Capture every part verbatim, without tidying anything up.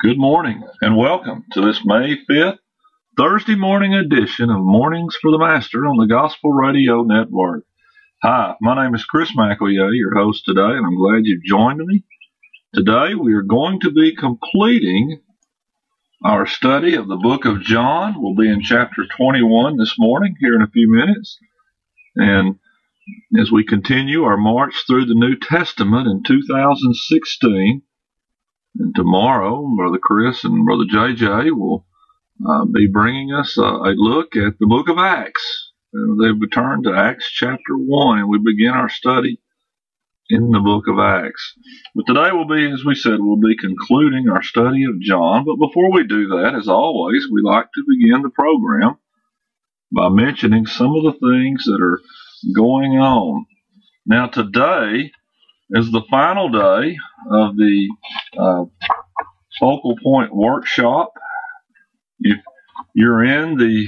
Good morning and welcome to this May fifth, Thursday morning edition of Mornings for the Master on the Gospel Radio Network. Hi, my name is Chris McElroy, your host today, and I'm glad you've joined me. Today we are going to be completing our study of the book of John. We'll be in chapter twenty-one this morning, here in a few minutes. And as we continue our march through the New Testament in two thousand sixteen, and tomorrow, Brother Chris and Brother J J will uh, be bringing us a, a look at the book of Acts. Uh, they've returned to Acts chapter one, and we begin our study in the book of Acts. But today will be, as we said, we'll be concluding our study of John. But before we do that, as always, we like to begin the program by mentioning some of the things that are going on. Now, today is the final day of the uh, Focal Point workshop. If you're in the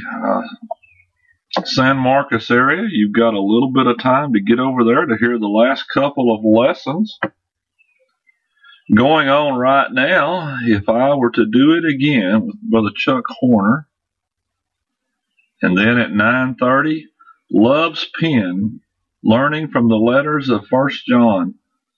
uh, San Marcos area, you've got a little bit of time to get over there to hear the last couple of lessons. Going on right now, if I were to do it again with Brother Chuck Horner, and then at nine thirty, Love's Pen, learning from the letters of First John,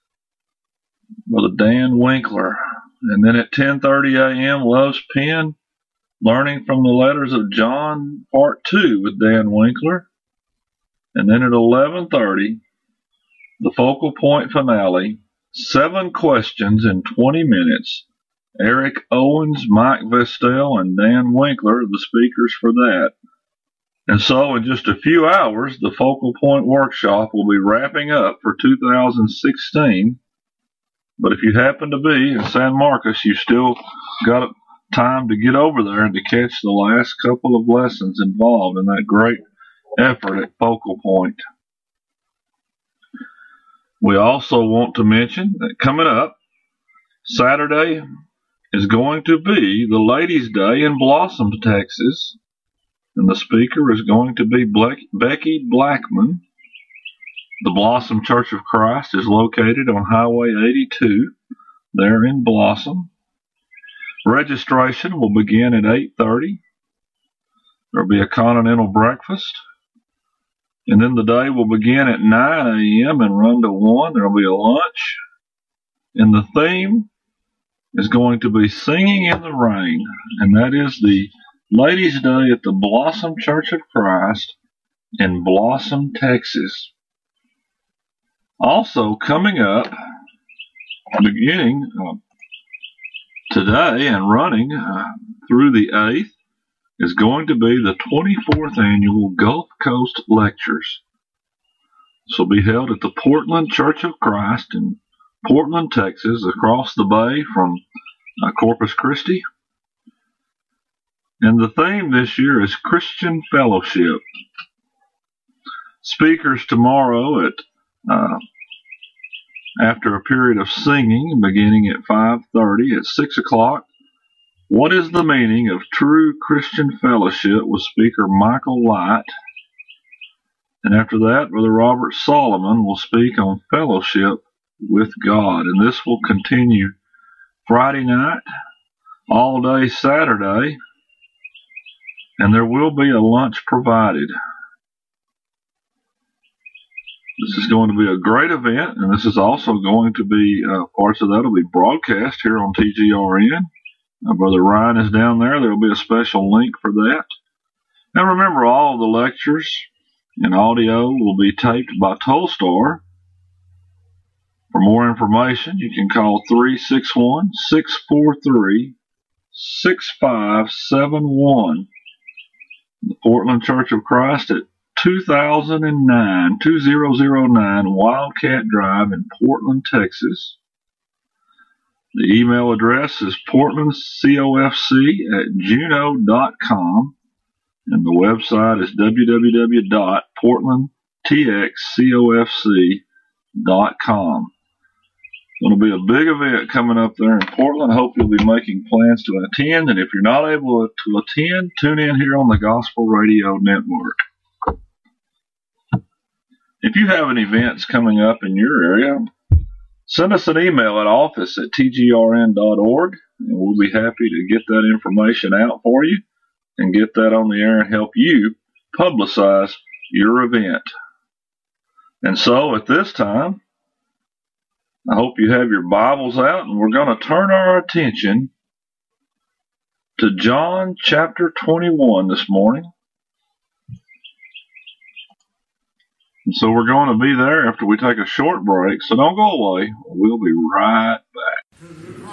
Brother Dan Winkler. And then at ten thirty a.m., Love's Pen, learning from the letters of John, part two with Dan Winkler. And then at eleven thirty, the Focal Point finale, seven questions in twenty minutes. Eric Owens, Mike Vestel, and Dan Winkler are the speakers for that. And so in just a few hours, the Focal Point workshop will be wrapping up for two thousand sixteen. But if you happen to be in San Marcos, you've still got time to get over there and to catch the last couple of lessons involved in that great effort at Focal Point. We also want to mention that coming up, Saturday is going to be the Ladies' Day in Blossom, Texas. And the speaker is going to be Ble- Becky Blackman. The Blossom Church of Christ is located on Highway eighty-two, there in Blossom. Registration will begin at eight thirty. There will be a continental breakfast. And then the day will begin at nine a.m. and run to one. There will be a lunch. And the theme is going to be Singing in the Rain. And that is the Ladies' Day at the Blossom Church of Christ in Blossom, Texas. Also coming up, beginning uh, today and running uh, through the eighth, is going to be the twenty-fourth Annual Gulf Coast Lectures. This will be held at the Portland Church of Christ in Portland, Texas, across the bay from uh, Corpus Christi. And the theme this year is Christian Fellowship. Speakers tomorrow at uh, after a period of singing beginning at five thirty, at six o'clock, what is the meaning of true Christian fellowship with speaker Michael Light. And after that, Brother Robert Solomon will speak on fellowship with God. And this will continue Friday night, all day Saturday, and there will be a lunch provided. This is going to be a great event, and this is also going to be, uh, parts of that will be broadcast here on T G R N. Uh, Brother Ryan is down there. There will be a special link for that. Now remember, all of the lectures and audio will be taped by Tolstar. For more information, you can call three six one, six four three, six five seven one. The Portland Church of Christ at two thousand nine, two thousand nine Wildcat Drive in Portland, Texas. The email address is portlandcofc at juno dot com, and the website is w w w dot portland t x cofc dot com. It's going to be a big event coming up there in Portland. I hope you'll be making plans to attend, and if you're not able to attend, tune in here on the Gospel Radio Network. If you have any events coming up in your area, Send us an email at office at t g r n dot org, and we'll be happy to get that information out for you and get that on the air and help you publicize your event. And so at this time, I hope you have your Bibles out, and we're going to turn our attention to John chapter twenty-one this morning. And so we're going to be there after we take a short break, so don't go away. We'll be right back.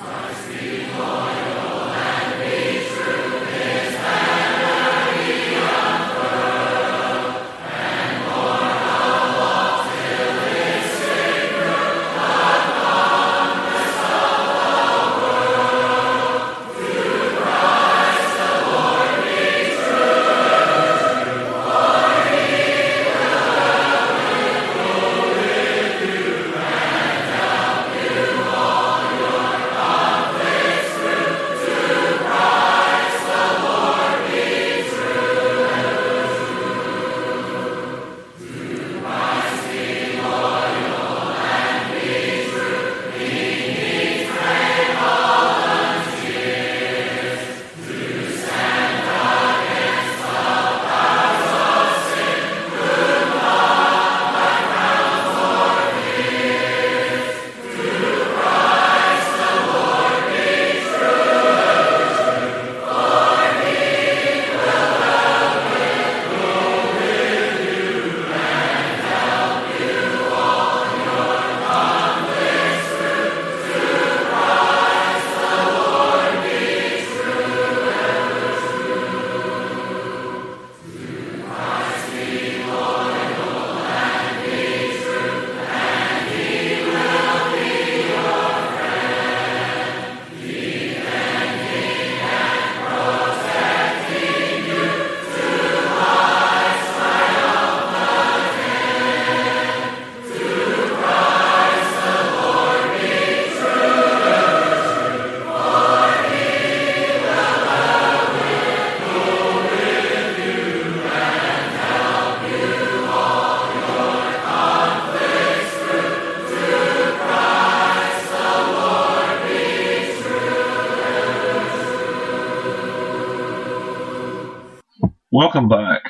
Welcome back.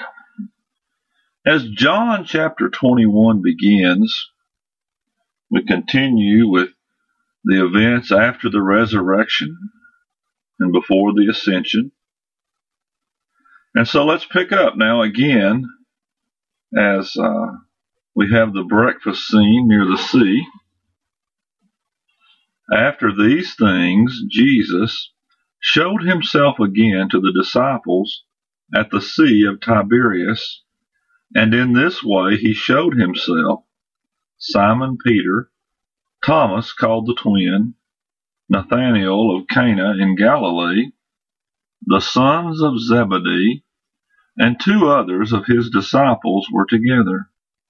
As John chapter twenty-one begins, we continue with the events after the resurrection and before the ascension. And so let's pick up now again as uh, we have the breakfast scene near the sea. After these things, Jesus showed himself again to the disciples at the Sea of Tiberias, and in this way he showed himself Simon Peter, Thomas called the twin, Nathanael of Cana in Galilee, the sons of Zebedee, and two others of his disciples were together.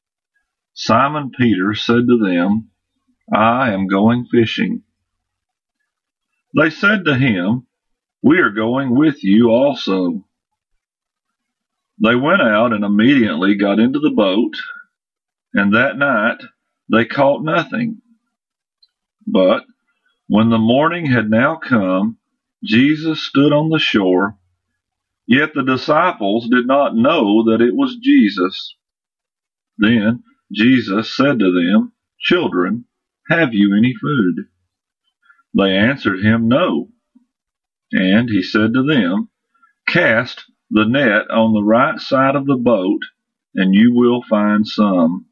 Simon Peter said to them, I am going fishing. They said to him, We are going with you also. They went out and immediately got into the boat, and that night they caught nothing. But when the morning had now come, Jesus stood on the shore, yet the disciples did not know that it was Jesus. Then Jesus said to them, Children, have you any food? They answered him, No. And he said to them, Cast the net on the right side of the boat, and you will find some.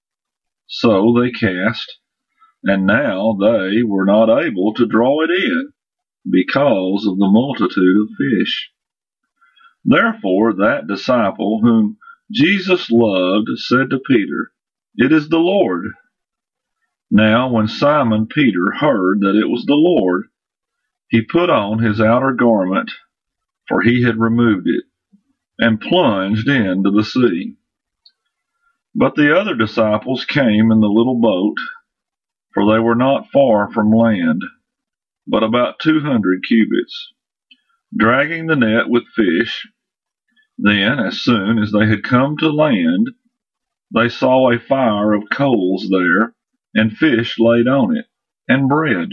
So they cast, and now they were not able to draw it in, because of the multitude of fish. Therefore that disciple whom Jesus loved said to Peter, It is the Lord. Now when Simon Peter heard that it was the Lord, he put on his outer garment, for he had removed it, and plunged into the sea. But the other disciples came in the little boat, for they were not far from land, but about two hundred cubits, dragging the net with fish. Then, as soon as they had come to land, they saw a fire of coals there, and fish laid on it, and bread.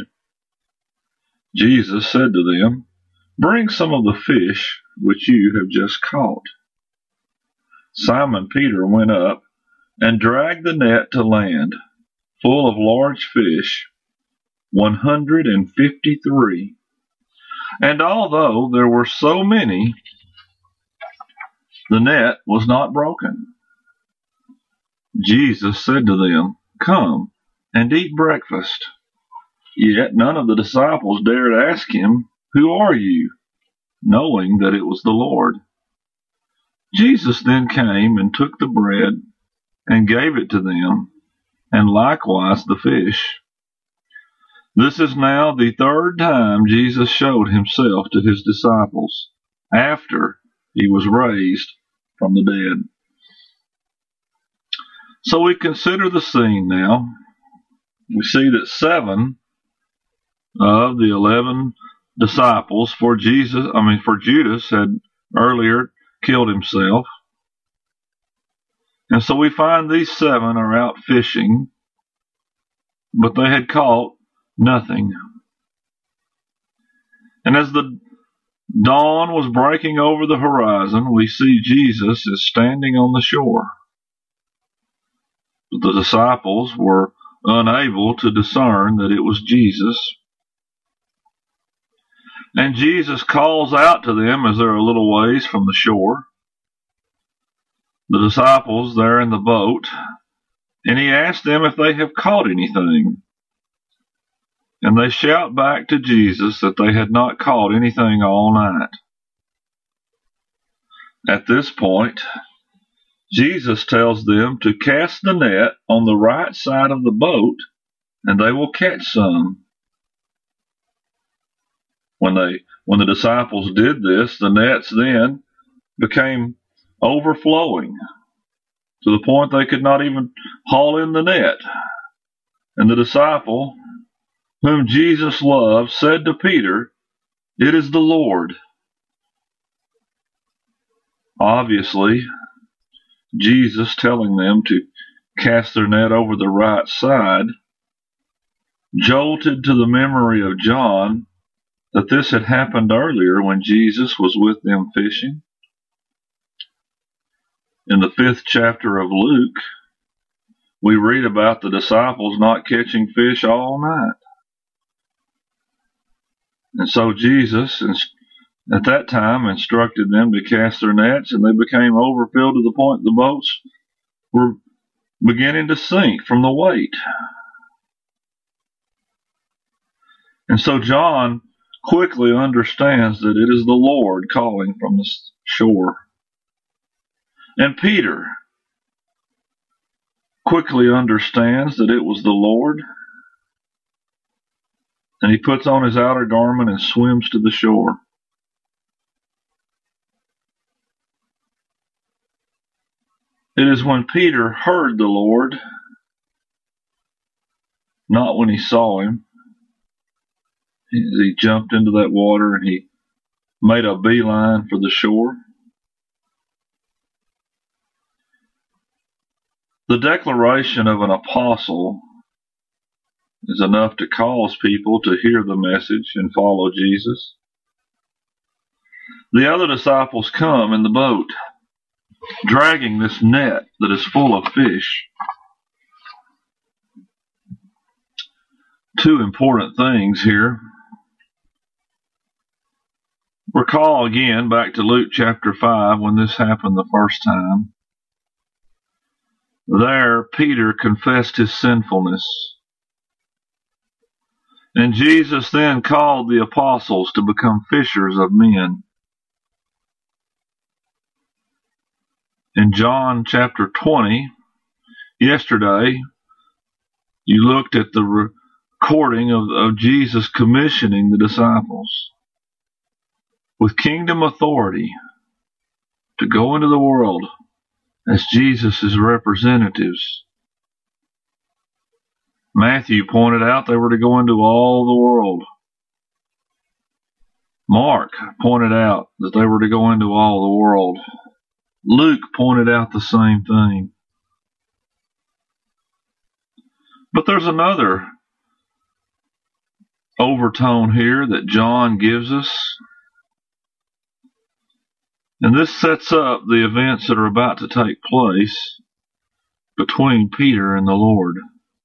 Jesus said to them, "Bring some of the fish which you have just caught." Simon Peter went up and dragged the net to land, full of large fish, one hundred and fifty-three. And although there were so many, the net was not broken. Jesus said to them, "Come and eat breakfast." Yet none of the disciples dared ask him, "Who are you?" knowing that it was the Lord. Jesus then came and took the bread and gave it to them, and likewise the fish. This is now the third time Jesus showed himself to his disciples after he was raised from the dead. So we consider the scene now. We see that seven of the eleven disciples, for Jesus, I mean for Judas, had earlier killed himself. And so we find these seven are out fishing, but they had caught nothing. And as the dawn was breaking over the horizon, we see Jesus is standing on the shore. But the disciples were unable to discern that it was Jesus. And Jesus calls out to them as they're a little ways from the shore, the disciples there in the boat, and he asks them if they have caught anything. And they shout back to Jesus that they had not caught anything all night. At this point, Jesus tells them to cast the net on the right side of the boat, and they will catch some. When they, when the disciples did this, the nets then became overflowing to the point they could not even haul in the net. And the disciple whom Jesus loved said to Peter, "It is the Lord." Obviously, Jesus telling them to cast their net over the right side jolted to the memory of John that this had happened earlier when Jesus was with them fishing. In the fifth chapter of Luke, we read about the disciples not catching fish all night. And so Jesus, at that time, instructed them to cast their nets, and they became overfilled to the point the boats were beginning to sink from the weight. And so John quickly understands that it is the Lord calling from the shore. And Peter quickly understands that it was the Lord, and he puts on his outer garment and swims to the shore. It is when Peter heard the Lord, not when he saw him. He jumped into that water and he made a beeline for the shore. The declaration of an apostle is enough to cause people to hear the message and follow Jesus. The other disciples come in the boat, dragging this net that is full of fish. Two important things here. Recall again back to Luke chapter five when this happened the first time. There, Peter confessed his sinfulness. And Jesus then called the apostles to become fishers of men. In John chapter twenty, yesterday, you looked at the recording of, of Jesus commissioning the disciples with kingdom authority to go into the world as Jesus' representatives. Matthew pointed out they were to go into all the world. Mark pointed out that they were to go into all the world. Luke pointed out the same thing. But there's another overtone here that John gives us. And this sets up the events that are about to take place between Peter and the Lord.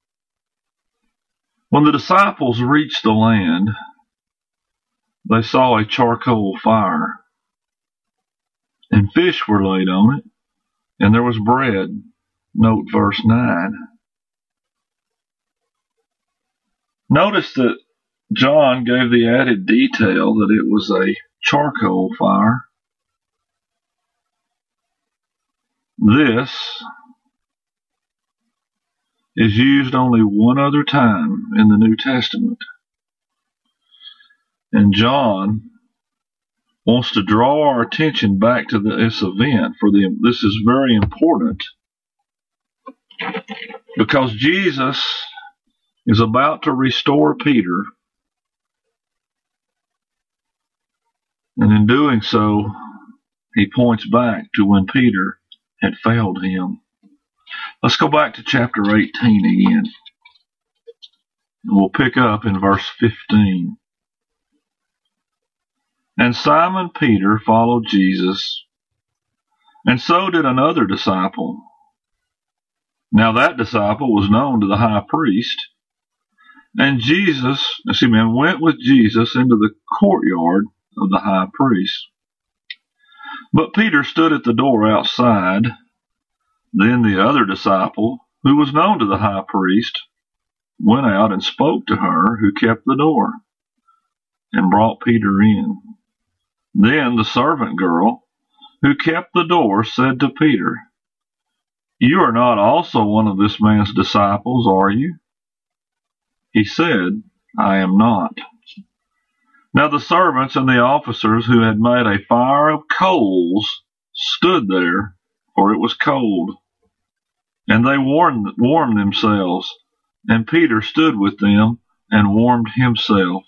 When the disciples reached the land, they saw a charcoal fire, and fish were laid on it, and there was bread. Note verse nine. Notice that John gave the added detail that it was a charcoal fire. This is used only one other time in the New Testament. And John wants to draw our attention back to this event. For the, this is very important, because Jesus is about to restore Peter, and in doing so, he points back to when Peter had failed him. Let's go back to chapter eighteen again, and we'll pick up in verse fifteen. And Simon Peter followed Jesus, and so did another disciple. Now that disciple was known to the high priest, and Jesus, excuse me, and went with Jesus into the courtyard of the high priest. But Peter stood at the door outside. Then the other disciple, who was known to the high priest, went out and spoke to her who kept the door, and brought Peter in. Then the servant girl who kept the door said to Peter, "You are not also one of this man's disciples, are you?" He said, "I am not." Now the servants and the officers who had made a fire of coals stood there, for it was cold, and they warmed, warmed themselves, and Peter stood with them and warmed himself.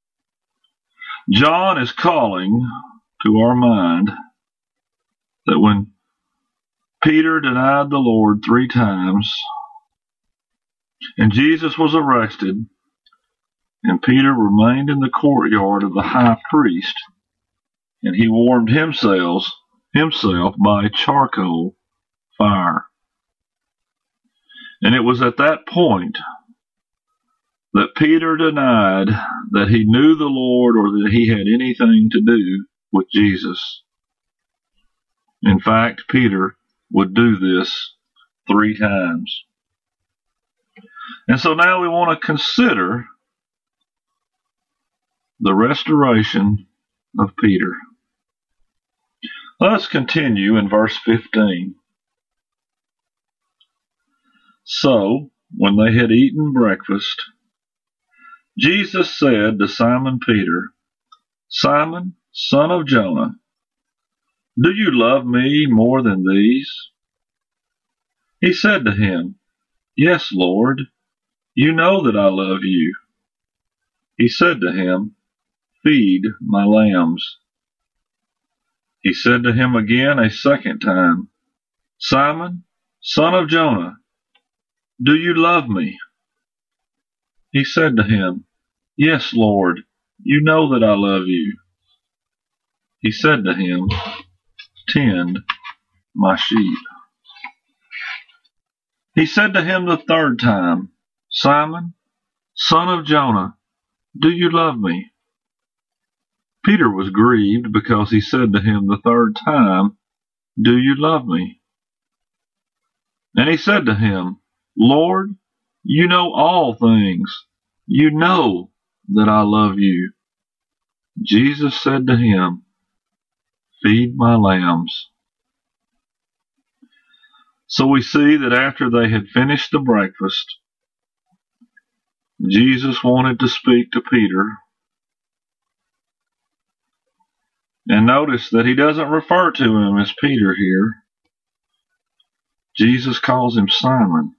John is calling to our mind that when Peter denied the Lord three times, and Jesus was arrested, and Peter remained in the courtyard of the high priest, and he warmed himself, himself by charcoal fire. And it was at that point that Peter denied that he knew the Lord or that he had anything to do with Jesus. In fact, Peter would do this three times. And so now we want to consider the restoration of Peter. Let's continue in verse fifteen. So, when they had eaten breakfast, Jesus said to Simon Peter, "Simon, son of Jonah, do you love me more than these?" He said to him, "Yes, Lord, you know that I love you." He said to him, "Feed my lambs." He said to him again a second time, "Simon, son of Jonah, do you love me?" He said to him, "Yes, Lord, you know that I love you." He said to him, "Tend my sheep." He said to him the third time, "Simon, son of Jonah, do you love me?" Peter was grieved because he said to him the third time, "Do you love me?" And he said to him, "Lord, you know all things. You know that I love you." Jesus said to him, "Feed my lambs." So we see that after they had finished the breakfast, Jesus wanted to speak to Peter. And notice that he doesn't refer to him as Peter here. Jesus calls him Simon.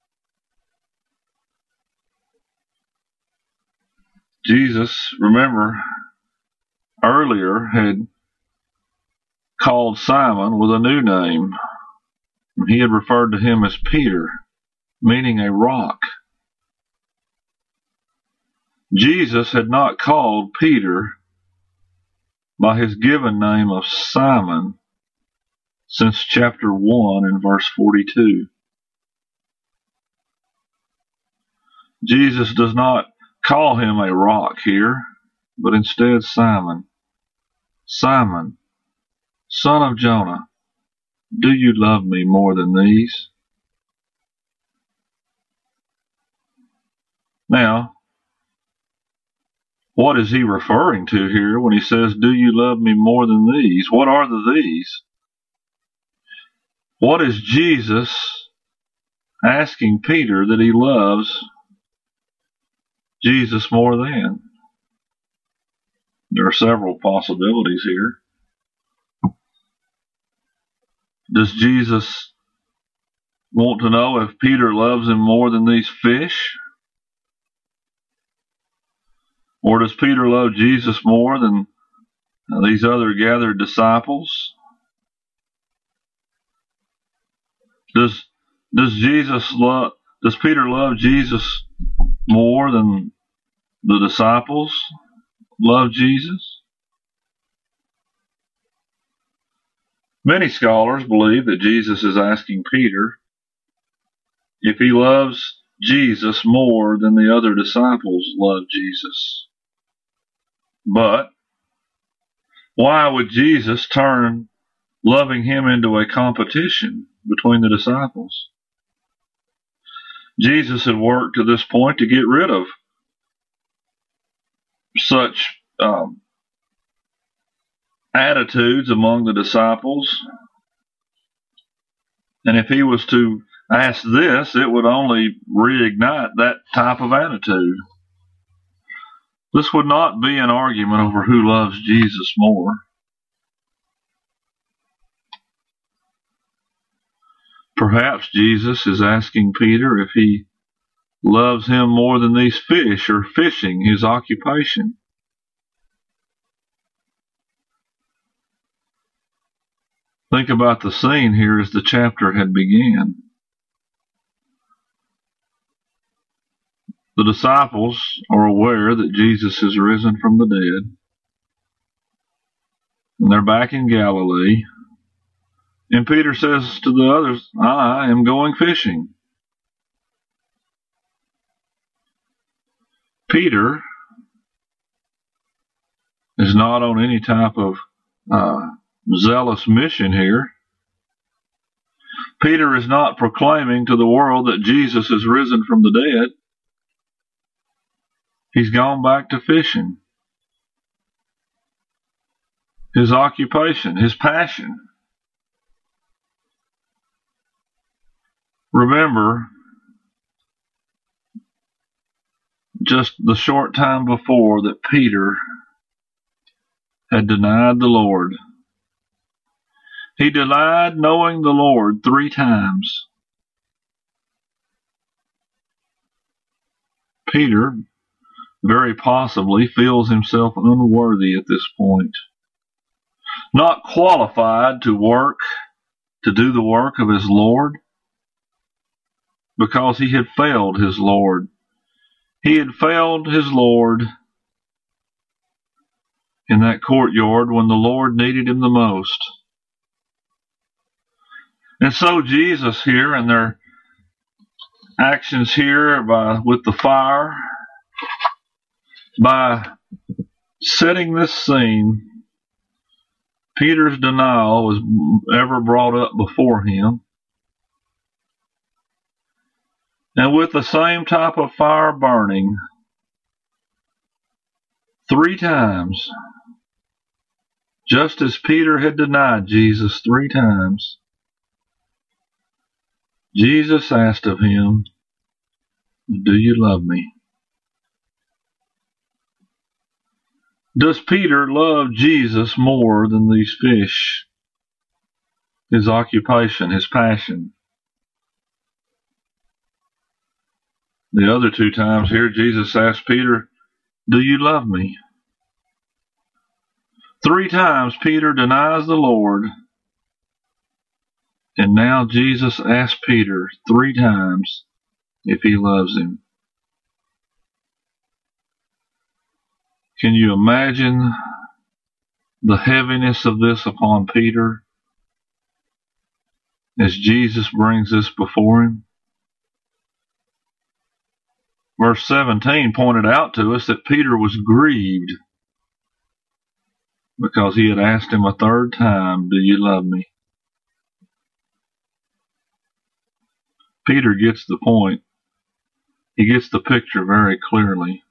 Jesus, remember, earlier had called Simon with a new name. He had referred to him as Peter, meaning a rock. Jesus had not called Peter by his given name of Simon since chapter one and verse forty-two. Jesus does not call him a rock here, but instead Simon. Simon, son of Jonah, do you love me more than these? Now, what is he referring to here when he says, do you love me more than these? What are the these? What is Jesus asking Peter that he loves Jesus more than? There are several possibilities here. Does Jesus want to know if Peter loves him more than these fish? Or does Peter love Jesus more than these other gathered disciples? Does does Jesus love does Peter love Jesus more than the disciples love Jesus? Many scholars believe that Jesus is asking Peter if he loves Jesus more than the other disciples love Jesus. But why would Jesus turn loving him into a competition between the disciples? Jesus had worked to this point to get rid of such um, attitudes among the disciples. And if he was to ask this, it would only reignite that type of attitude. This would not be an argument over who loves Jesus more. Perhaps Jesus is asking Peter if he loves him more than these fish, or fishing, his occupation. Think about the scene here as the chapter had begun. The disciples are aware that Jesus has risen from the dead, and they're back in Galilee. And Peter says to the others, I am going fishing. Peter is not on any type of uh, zealous mission here. Peter is not proclaiming to the world that Jesus has risen from the dead. He's gone back to fishing. His occupation, his passion. Remember, just the short time before that Peter had denied the Lord. He denied knowing the Lord three times. Peter very possibly feels himself unworthy at this point, not qualified to work, to do the work of his Lord, because he had failed his Lord. He had failed his Lord in that courtyard when the Lord needed him the most. And so Jesus here, and their actions here by with the fire, by setting this scene, Peter's denial was ever brought up before him. And with the same type of fire burning, three times, just as Peter had denied Jesus three times, Jesus asked of him, do you love me? Does Peter love Jesus more than these fish? His occupation, his passion. The other two times here, Jesus asked Peter, do you love me? Three times Peter denies the Lord, and now Jesus asks Peter three times if he loves him. Can you imagine the heaviness of this upon Peter as Jesus brings this before him? Verse seventeen pointed out to us that Peter was grieved because he had asked him a third time, "Do you love me?" Peter gets the point. He gets the picture very clearly.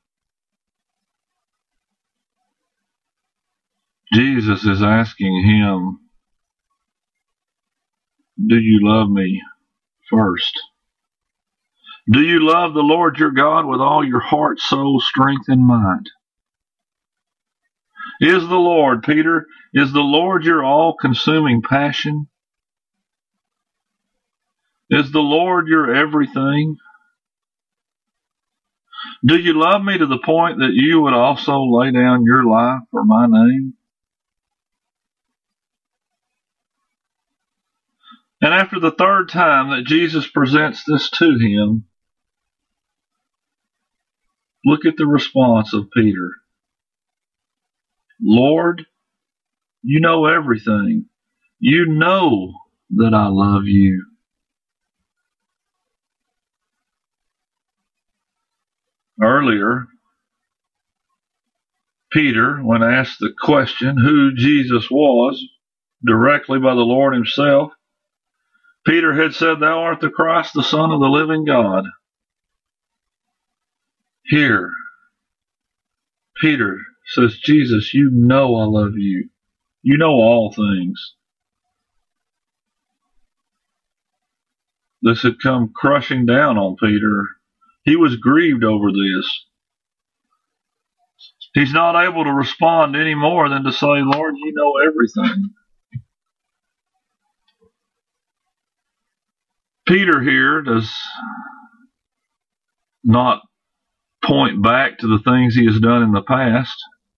Jesus is asking him, "Do you love me first? Do you love the Lord your God with all your heart, soul, strength, and mind? Is the Lord, Peter, is the Lord your all-consuming passion? Is the Lord your everything? Do you love me to the point that you would also lay down your life for my name?" And after the third time that Jesus presents this to him, look at the response of Peter. "Lord, you know everything. You know that I love you." Earlier, Peter, when asked the question who Jesus was, directly by the Lord himself, Peter had said, "Thou art the Christ, the Son of the living God." Here, Peter says, "Jesus, you know I love you. You know all things." This had come crushing down on Peter. He was grieved over this. He's not able to respond any more than to say, "Lord, you know everything." Peter here does not point back to the things he has done in the past.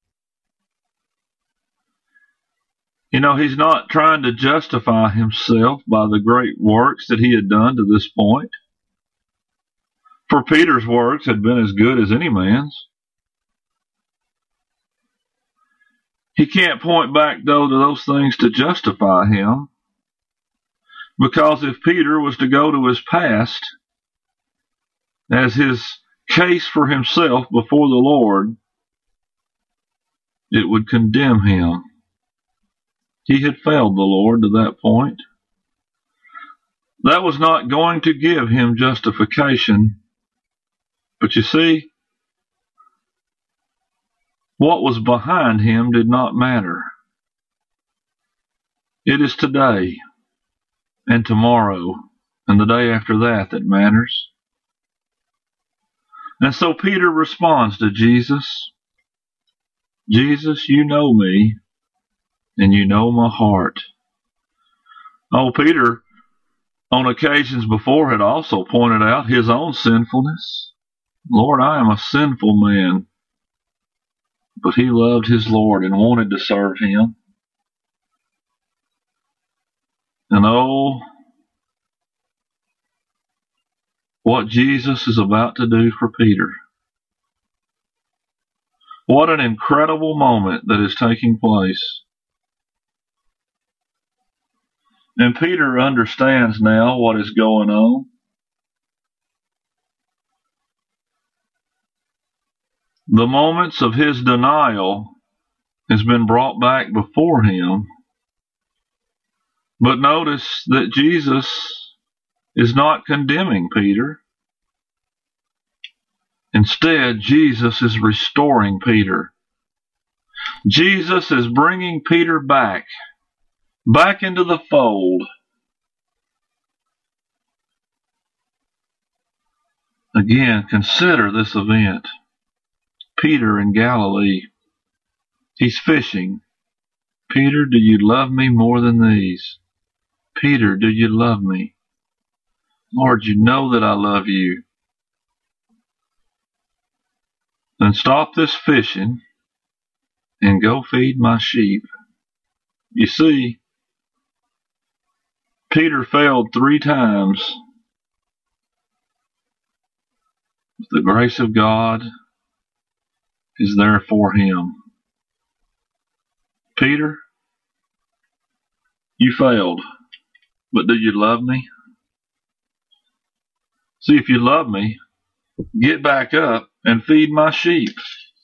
You know, he's not trying to justify himself by the great works that he had done to this point. For Peter's works had been as good as any man's. He can't point back, though, to those things to justify him, because if Peter was to go to his past as his case for himself before the Lord, it would condemn him. He had failed the Lord to that point. That was not going to give him justification. But you see, what was behind him did not matter. It is today and tomorrow and the day after that that matters. And so Peter responds to Jesus, "Jesus, you know me, and you know my heart." Oh, Peter, on occasions before, had also pointed out his own sinfulness. "Lord, I am a sinful man." But he loved his Lord and wanted to serve him. And oh, what Jesus is about to do for Peter. What an incredible moment that is taking place. And Peter understands now what is going on. The moments of his denial has been brought back before him. But notice that Jesus is not condemning Peter. Instead, Jesus is restoring Peter. Jesus is bringing Peter back, back into the fold. Again, consider this event. Peter in Galilee. He's fishing. "Peter, do you love me more than these? Peter, do you love me? Lord, you know that I love you." "Then stop this fishing and go feed my sheep." You see, Peter failed three times. With the grace of God, is there for him. Peter, you failed, but do you love me? See, if you love me, get back up and feed my sheep.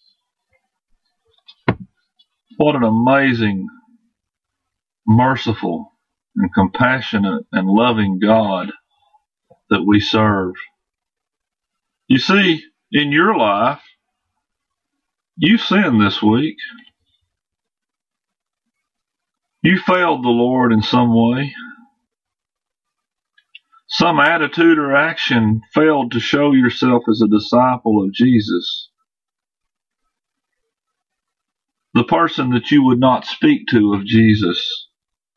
What an amazing, merciful, and compassionate and loving God that we serve. You see, in your life, you sinned this week. You failed the Lord in some way. Some attitude or action failed to show yourself as a disciple of Jesus. The person that you would not speak to of Jesus.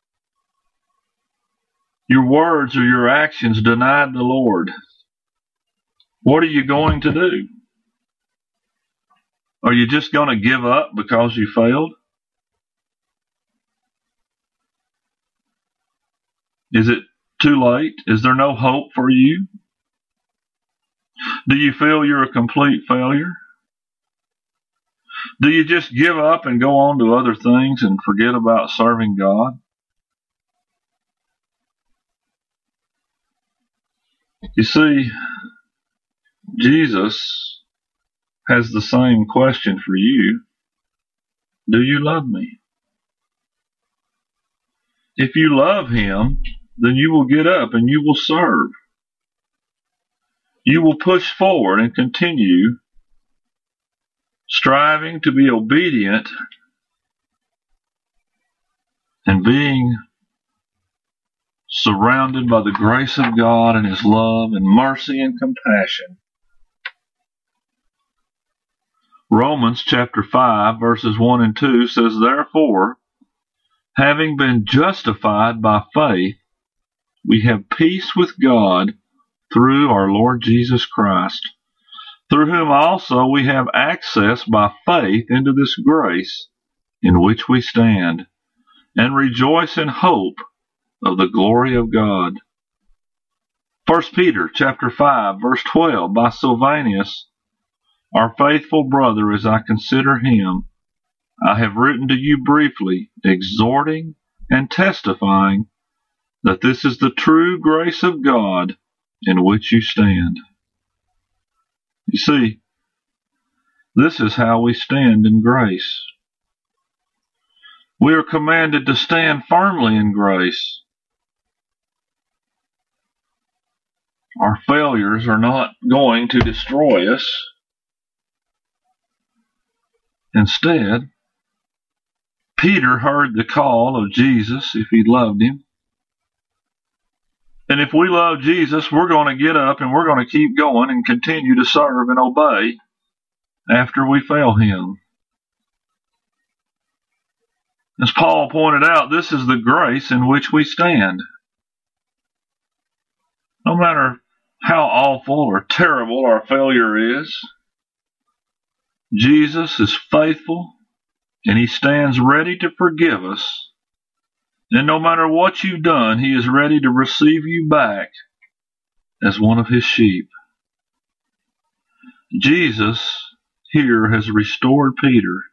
Your words or your actions denied the Lord. What are you going to do? Are you just going to give up because you failed? Is it too late? Is there no hope for you? Do you feel you're a complete failure? Do you just give up and go on to other things and forget about serving God? You see, Jesus has the same question for you. Do you love me? If you love him, then you will get up and you will serve. You will push forward and continue striving to be obedient and being surrounded by the grace of God and his love and mercy and compassion. Romans chapter five verses one and two says, "Therefore, having been justified by faith, we have peace with God through our Lord Jesus Christ, through whom also we have access by faith into this grace in which we stand, and rejoice in hope of the glory of God." First Peter chapter five verse twelve, "By Silvanus, our faithful brother, as I consider him, I have written to you briefly, exhorting and testifying that this is the true grace of God in which you stand." You see, this is how we stand in grace. We are commanded to stand firmly in grace. Our failures are not going to destroy us. Instead, Peter heard the call of Jesus if he loved him. And if we love Jesus, we're going to get up and we're going to keep going and continue to serve and obey after we fail him. As Paul pointed out, this is the grace in which we stand. No matter how awful or terrible our failure is, Jesus is faithful and he stands ready to forgive us. And no matter what you've done, he is ready to receive you back as one of his sheep. Jesus here has restored Peter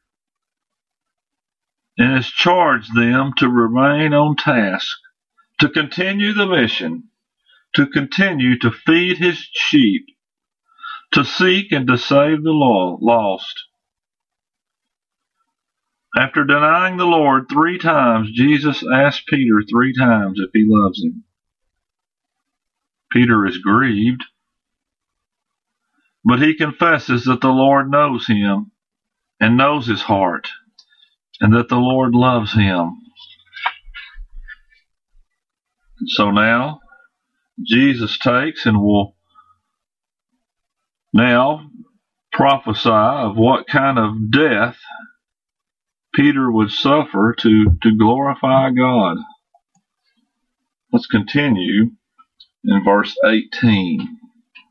and has charged them to remain on task, to continue the mission, to continue to feed his sheep, to seek and to save the lost. After denying the Lord three times, Jesus asked Peter three times if he loves him. Peter is grieved, but he confesses that the Lord knows him and knows his heart, and that the Lord loves him. And so now, Jesus takes and will now prophesy of what kind of death Peter would suffer to, to glorify God. Let's continue in verse eighteen.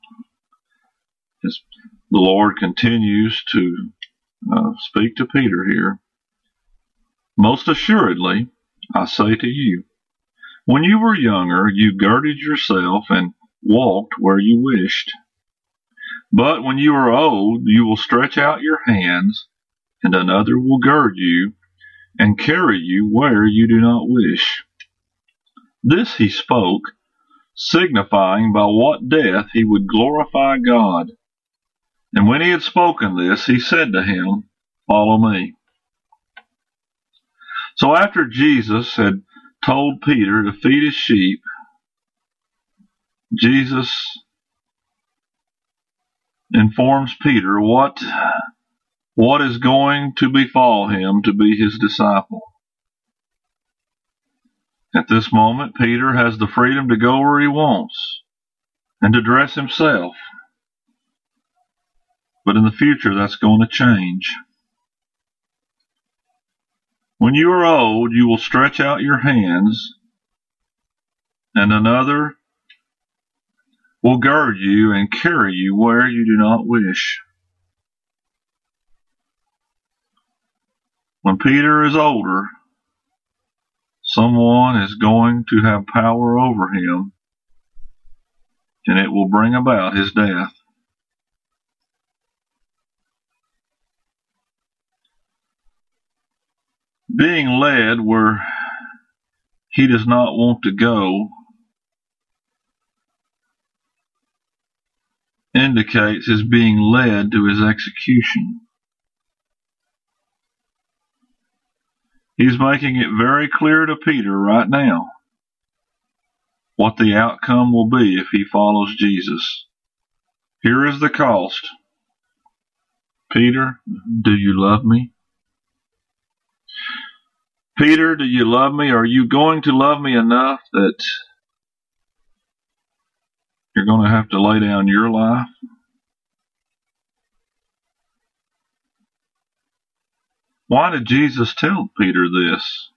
As the Lord continues to uh, speak to Peter here. "Most assuredly, I say to you, when you were younger, you girded yourself and walked where you wished. But when you are old, you will stretch out your hands, and another will gird you and carry you where you do not wish. This he spoke, signifying by what death he would glorify God. And when he had spoken this, he said to him, Follow me. So after Jesus had told Peter to feed his sheep, Jesus informs Peter what, what is going to befall him to be his disciple. At this moment, Peter has the freedom to go where he wants and to dress himself. But in the future, that's going to change. When you are old, you will stretch out your hands, and another will gird you and carry you where you do not wish. When Peter is older, someone is going to have power over him, and it will bring about his death. Being led where he does not want to go indicates his being led to his execution. He's making it very clear to Peter right now what the outcome will be if he follows Jesus. Here is the cost. Peter, do you love me? Peter, do you love me? Are you going to love me enough that you're going to have to lay down your life? Why did Jesus tell Peter this?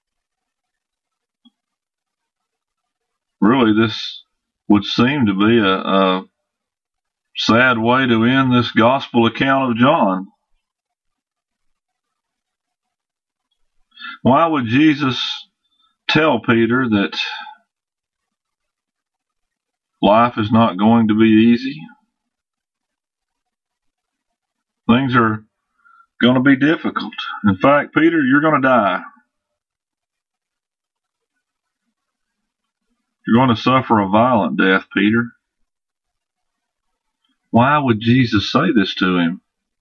Really, this would seem to be a, a sad way to end this gospel account of John. Why would Jesus tell Peter that life is not going to be easy? Things are going to be difficult. In fact, Peter, you're going to die. You're going to suffer a violent death, Peter. Why would Jesus say this to him?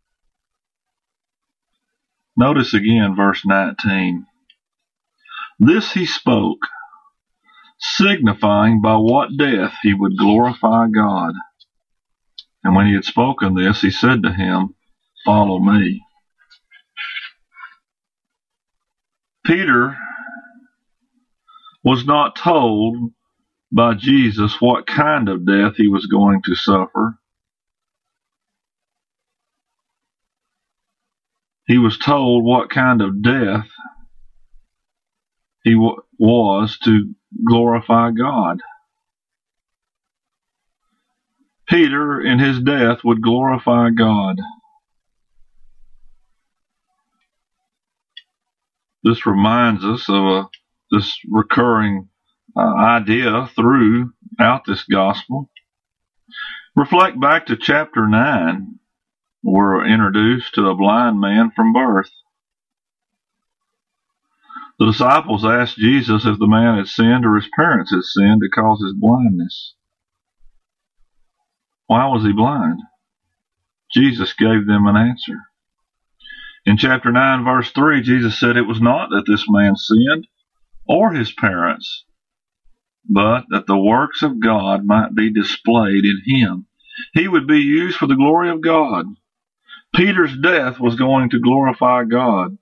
Notice again verse nineteen. This he spoke, signifying by what death he would glorify God. And when he had spoken this, he said to him, Follow me. Peter was not told by Jesus what kind of death he was going to suffer. He was told what kind of death he w- was to glorify God. Peter, in his death, would glorify God. This reminds us of a, this recurring uh, idea throughout this gospel. Reflect back to chapter nine. We're introduced to a blind man from birth. The disciples asked Jesus if the man had sinned or his parents had sinned to cause his blindness. Why was he blind? Jesus gave them an answer. In chapter nine, verse three, Jesus said it was not that this man sinned or his parents, but that the works of God might be displayed in him. He would be used for the glory of God. Peter's death was going to glorify God.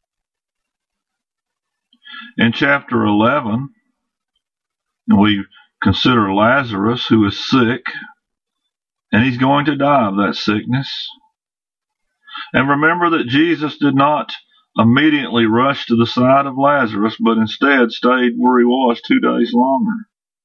In chapter eleven, we consider Lazarus, who is sick, and he's going to die of that sickness. And remember that Jesus did not immediately rush to the side of Lazarus, but instead stayed where he was two days longer.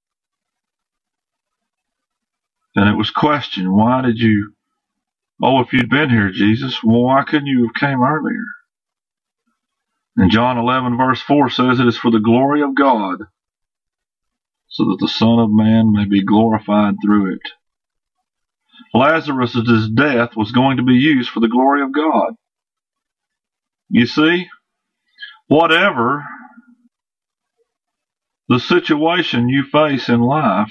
And it was questioned, why did you Oh, if you'd been here, Jesus, well, why couldn't you have came earlier? And John eleven verse four says it is for the glory of God, so that the Son of Man may be glorified through it. Lazarus' death was going to be used for the glory of God. You see, whatever the situation you face in life,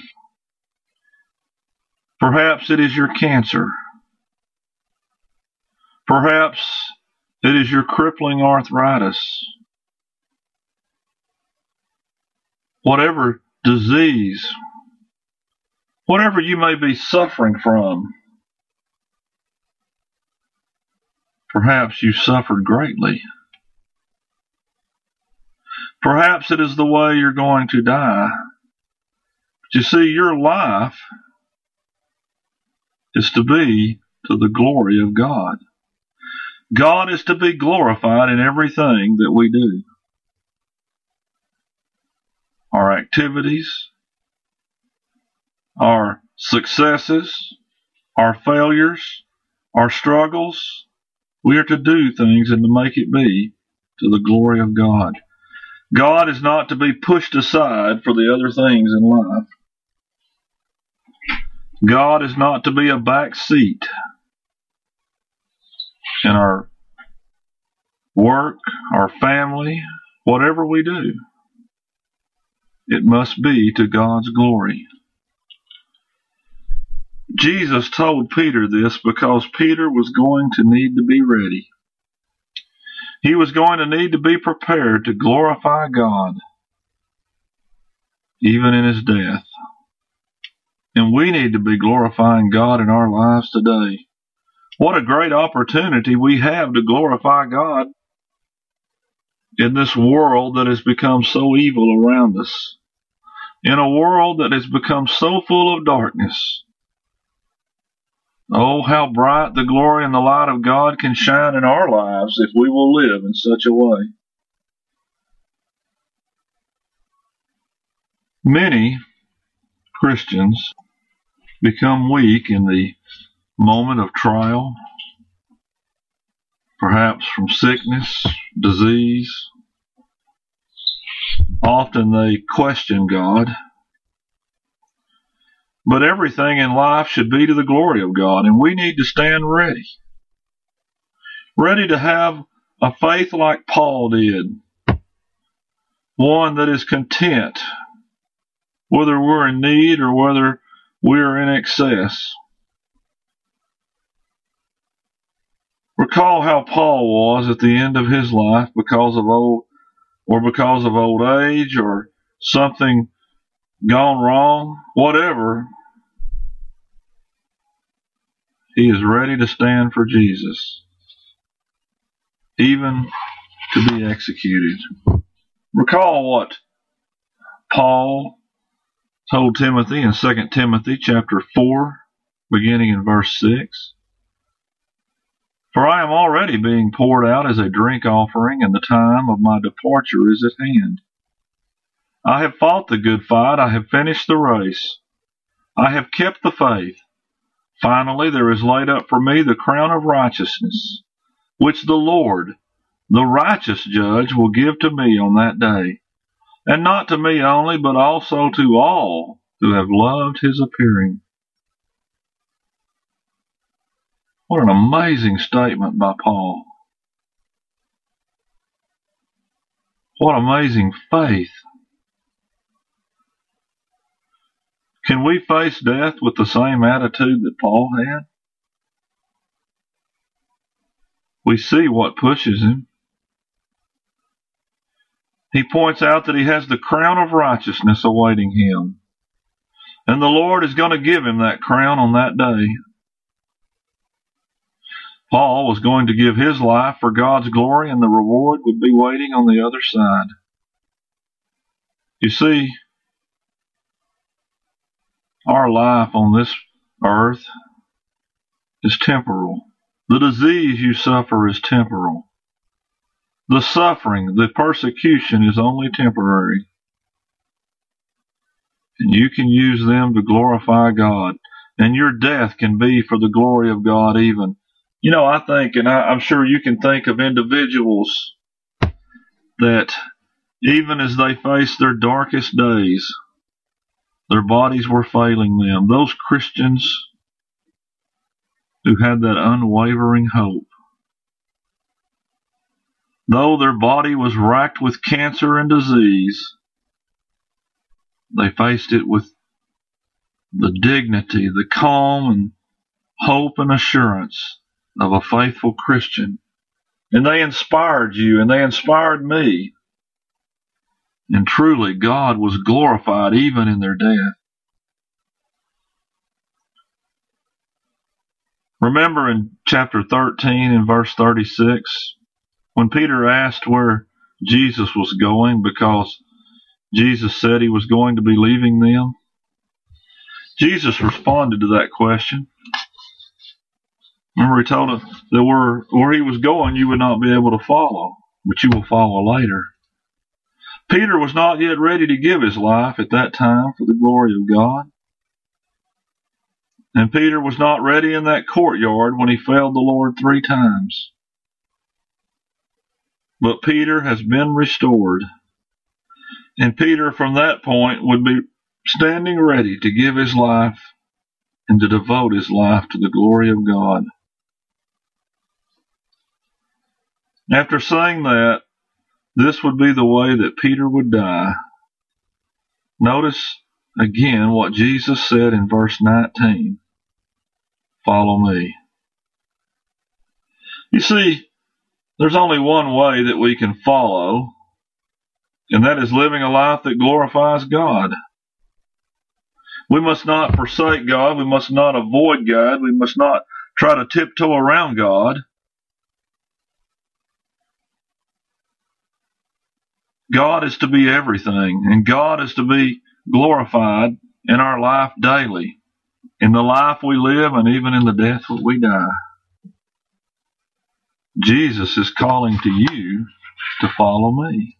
perhaps it is your cancer, perhaps it is your crippling arthritis, whatever disease, whatever you may be suffering from, perhaps you suffered greatly. Perhaps it is the way you're going to die. But you see, your life is to be to the glory of God. God is to be glorified in everything that we do. Our activities, our successes, our failures, our struggles, we are to do things and to make it be to the glory of God. God is not to be pushed aside for the other things in life. God is not to be a back seat in our work, our family, whatever we do. It must be to God's glory. Jesus told Peter this because Peter was going to need to be ready. He was going to need to be prepared to glorify God, even in his death. And we need to be glorifying God in our lives today. What a great opportunity we have to glorify God in this world that has become so evil around us. In a world that has become so full of darkness. Oh, how bright the glory and the light of God can shine in our lives if we will live in such a way. Many Christians become weak in the moment of trial, perhaps from sickness, disease. Often they question God. But everything in life should be to the glory of God, and we need to stand ready. Ready to have a faith like Paul did. One that is content, whether we're in need or whether we're in excess. Recall how Paul was at the end of his life because of old, or because of old age or something gone wrong, whatever. He is ready to stand for Jesus, even to be executed. Recall what Paul told Timothy in Second Timothy chapter four, beginning in verse six. For I am already being poured out as a drink offering, and the time of my departure is at hand. I have fought the good fight, I have finished the race, I have kept the faith. Finally, there is laid up for me the crown of righteousness, which the Lord, the righteous judge, will give to me on that day, and not to me only, but also to all who have loved his appearing. What an amazing statement by Paul. What amazing faith. Can we face death with the same attitude that Paul had? We see what pushes him. He points out that he has the crown of righteousness awaiting him. And the Lord is going to give him that crown on that day. Paul was going to give his life for God's glory, and the reward would be waiting on the other side. You see, our life on this earth is temporal. The disease you suffer is temporal. The suffering, the persecution is only temporary. And you can use them to glorify God. And your death can be for the glory of God even. You know, I think, and I, I'm sure you can think of individuals that even as they faced their darkest days, their bodies were failing them. Those Christians who had that unwavering hope. Though their body was racked with cancer and disease, they faced it with the dignity, the calm, and hope and assurance of a faithful Christian. And they inspired you, and they inspired me. And truly, God was glorified even in their death. Remember in chapter thirteen and verse thirty-six, when Peter asked where Jesus was going because Jesus said he was going to be leaving them? Jesus responded to that question. Remember, he told him that where, where he was going, you would not be able to follow, but you will follow later. Peter was not yet ready to give his life at that time for the glory of God. And Peter was not ready in that courtyard when he failed the Lord three times. But Peter has been restored. And Peter from that point would be standing ready to give his life and to devote his life to the glory of God. After saying that, this would be the way that Peter would die. Notice again what Jesus said in verse nineteen. Follow me. You see, there's only one way that we can follow, and that is living a life that glorifies God. We must not forsake God. We must not avoid God. We must not try to tiptoe around God. God is to be everything, and God is to be glorified in our life daily, in the life we live, and even in the death that we die. Jesus is calling to you to follow me.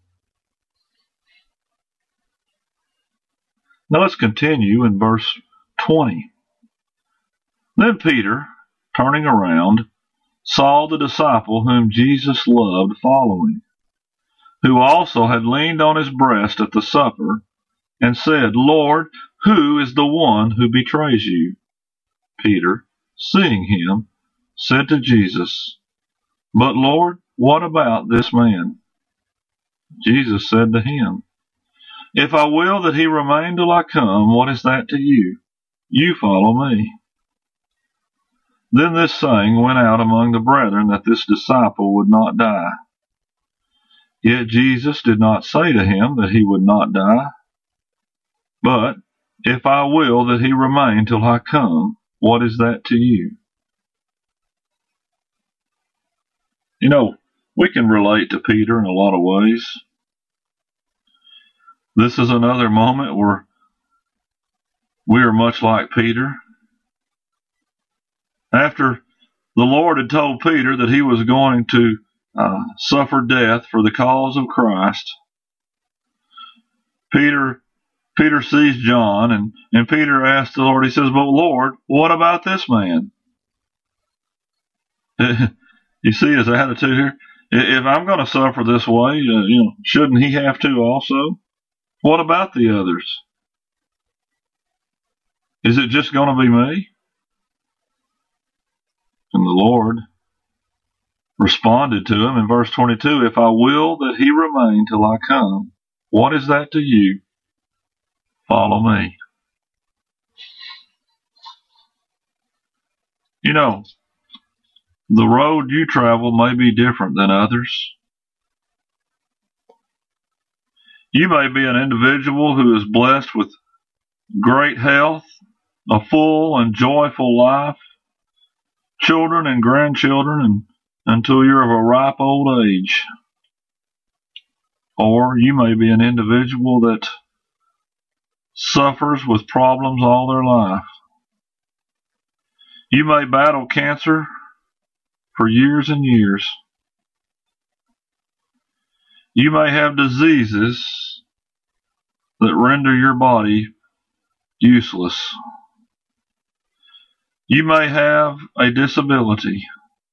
Now let's continue in verse twenty. Then Peter, turning around, saw the disciple whom Jesus loved following, who also had leaned on his breast at the supper, and said, Lord, who is the one who betrays you? Peter, seeing him, said to Jesus, But Lord, what about this man? Jesus said to him, If I will that he remain till I come, what is that to you? You follow me. Then this saying went out among the brethren that this disciple would not die. Yet Jesus did not say to him that he would not die, but, If I will that he remain till I come, what is that to you? You know, we can relate to Peter in a lot of ways. This is another moment where we are much like Peter. After the Lord had told Peter that he was going to uh, suffer death for the cause of Christ, Peter Peter sees John, and, and Peter asks the Lord, he says, But Lord, what about this man? You see his attitude here? If I'm going to suffer this way, uh, you know, shouldn't he have to also? What about the others? Is it just going to be me? And the Lord responded to him in verse twenty-two, If I will that he remain till I come, what is that to you? Follow me. You know, the road you travel may be different than others. You may be an individual who is blessed with great health, a full and joyful life, children and grandchildren, and until you're of a ripe old age. Or you may be an individual that suffers with problems all their life. You may battle cancer for years and years. You may have diseases that render your body useless. You may have a disability.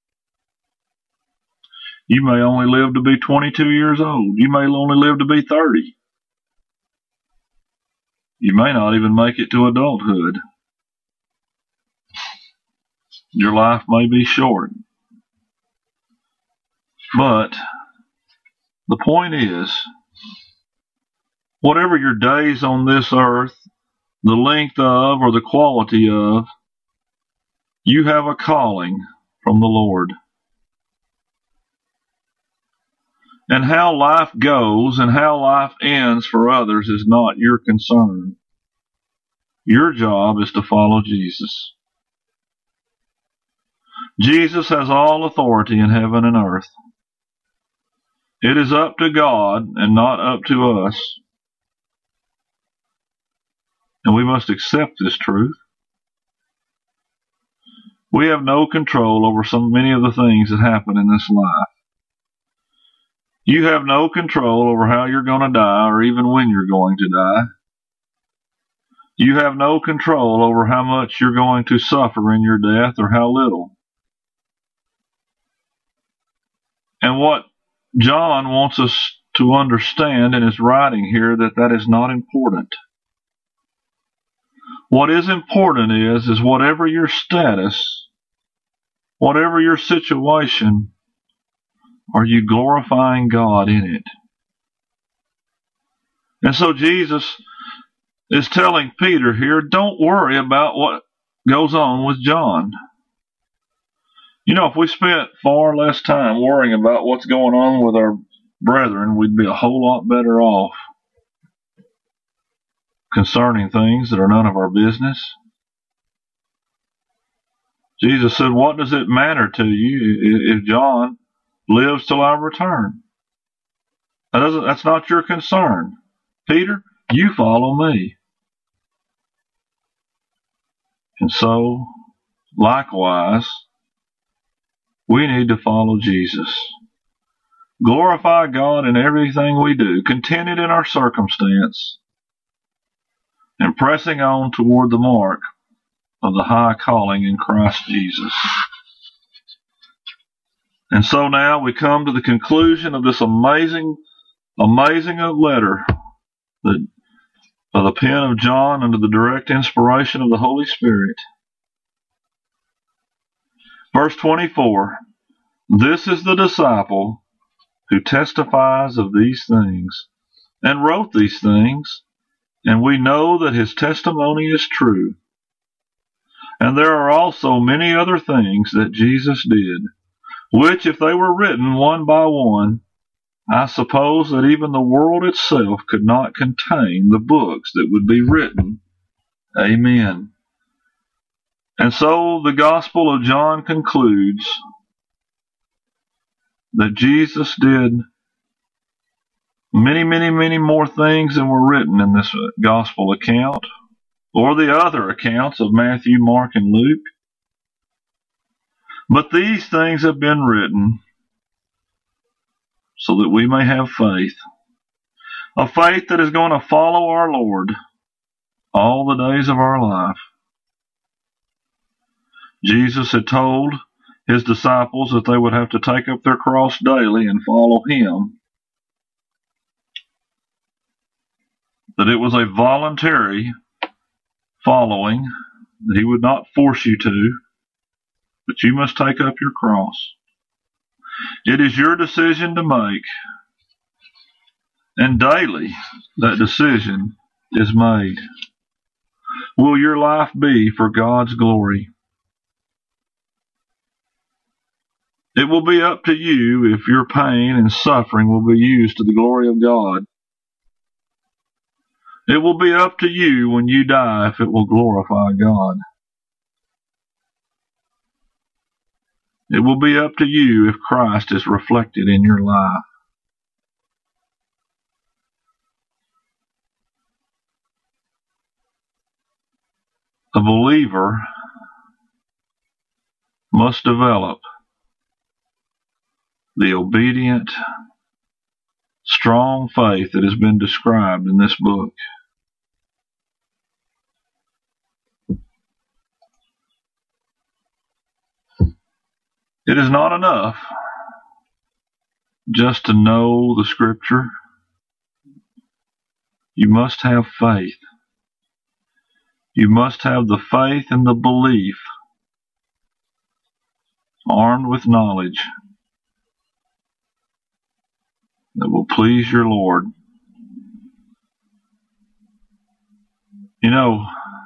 You may only live to be twenty-two years old. You may only live to be thirty. You may not even make it to adulthood. Your life may be short. But the point is, whatever your days on this earth, the length of or the quality of, you have a calling from the Lord. And how life goes and how life ends for others is not your concern. Your job is to follow Jesus. Jesus has all authority in heaven and earth. It is up to God and not up to us. And we must accept this truth. We have no control over so many of the things that happen in this life. You have no control over how you're going to die or even when you're going to die. You have no control over how much you're going to suffer in your death or how little. And what John wants us to understand in his writing here, that that is not important. What is important is, is whatever your status, whatever your situation, are you glorifying God in it? And so Jesus is telling Peter here, don't worry about what goes on with John. You know, if we spent far less time worrying about what's going on with our brethren, we'd be a whole lot better off concerning things that are none of our business. Jesus said, what does it matter to you if John lives till I return? That doesn't, that's not your concern. Peter, you follow me. And so, likewise, we need to follow Jesus. Glorify God in everything we do, contented in our circumstance, and pressing on toward the mark of the high calling in Christ Jesus. And so now we come to the conclusion of this amazing, amazing letter that by the pen of John under the direct inspiration of the Holy Spirit. Verse twenty-four, this is the disciple who testifies of these things and wrote these things, and we know that his testimony is true. And there are also many other things that Jesus did, which if they were written one by one, I suppose that even the world itself could not contain the books that would be written. Amen. And so the Gospel of John concludes that Jesus did many, many, many more things than were written in this Gospel account, or the other accounts of Matthew, Mark, and Luke. But these things have been written so that we may have faith, a faith that is going to follow our Lord all the days of our life. Jesus had told his disciples that they would have to take up their cross daily and follow him, that it was a voluntary following, that he would not force you to, but you must take up your cross. It is your decision to make, and daily that decision is made. Will your life be for God's glory? It will be up to you if your pain and suffering will be used to the glory of God. It will be up to you when you die if it will glorify God. It will be up to you if Christ is reflected in your life. A believer must develop the obedient, strong faith that has been described in this book. It is not enough just to know the Scripture. You must have faith. You must have the faith and the belief armed with knowledge that will please your Lord. You know,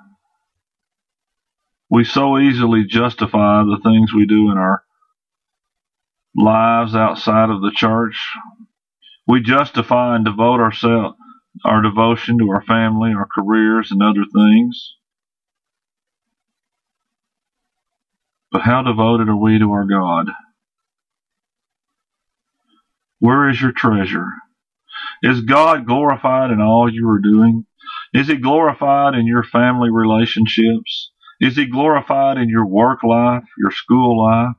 we so easily justify the things we do in our lives outside of the church. We justify and devote ourselves, our devotion to our family, our careers, and other things. But how devoted are we to our God? Where is your treasure? Is God glorified in all you are doing? Is He glorified in your family relationships? Is He glorified in your work life, your school life?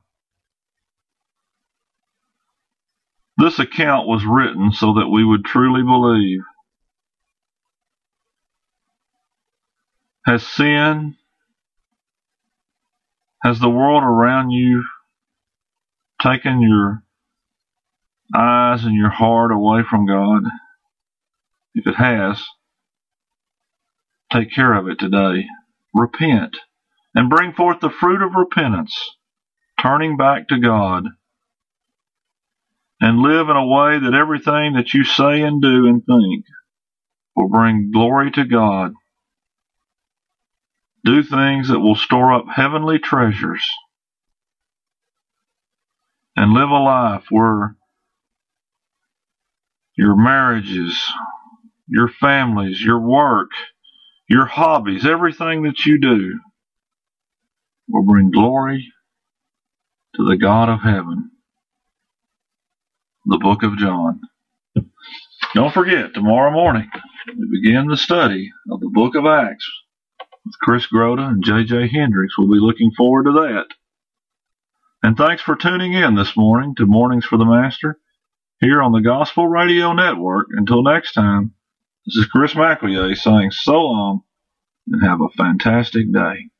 This account was written so that we would truly believe. Has sin, has the world around you taken your eyes and your heart away from God? If it has, take care of it today. Repent and bring forth the fruit of repentance, turning back to God, and live in a way that everything that you say and do and think will bring glory to God. Do things that will store up heavenly treasures, and live a life where your marriages, your families, your work, your hobbies, everything that you do will bring glory to the God of heaven. The book of John. Don't forget, tomorrow morning we begin the study of the book of Acts with Chris Groda and J J Hendricks. We'll be looking forward to that. And thanks for tuning in this morning to Mornings for the Master here on the Gospel Radio Network. Until next time, this is Chris McElroy saying so long and have a fantastic day.